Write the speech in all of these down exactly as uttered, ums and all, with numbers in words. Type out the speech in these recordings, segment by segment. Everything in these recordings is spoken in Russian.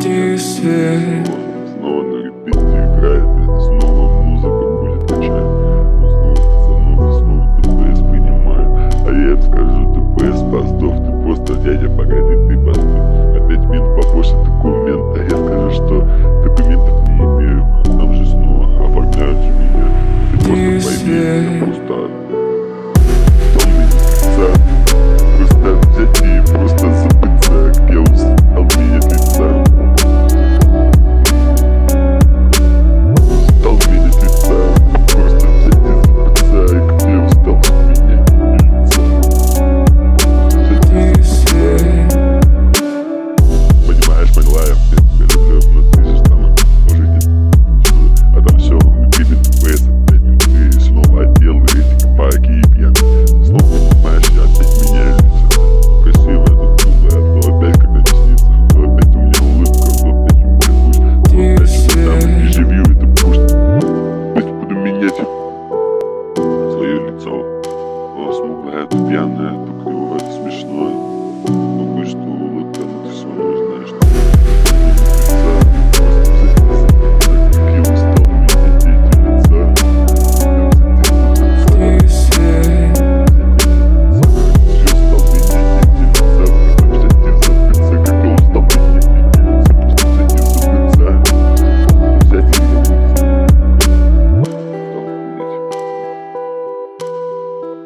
свет. Снова на репите играет, и снова музыка будет качать. Но снова пацанов, и снова ТПС принимает. А я им скажу: ТПС постов, ты просто дядя, погоди, ты постов. Опять мент попросит документ, а я скажу, что документов не имею. А там же снова оформляют же меня. Ты просто пойми, я просто томный лица. Просто взять и просто забыться, как я устал менять лица. Устал менять лица. Просто взять и забыться, как я устал менять лица. Понимаешь, поняла, я в принципе люблю, но ты же там мужики. А там все, гибель ТПС, опять минуты, снова отдел, эти копайки и пьян. Снова понимаешь, я опять меняю лица. Красиво это круглое, то опять когда не снится, то опять у меня улыбка, то опять у меня пусть, то опять что-то там и живью это пусть. Пусть буду менять свое лицо. О, смуглое, это пьяное, то кривое, это смешное. Ну пусть что улыбка, но ты все равно знаешь, что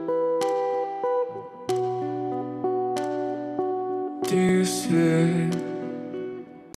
Ты свет.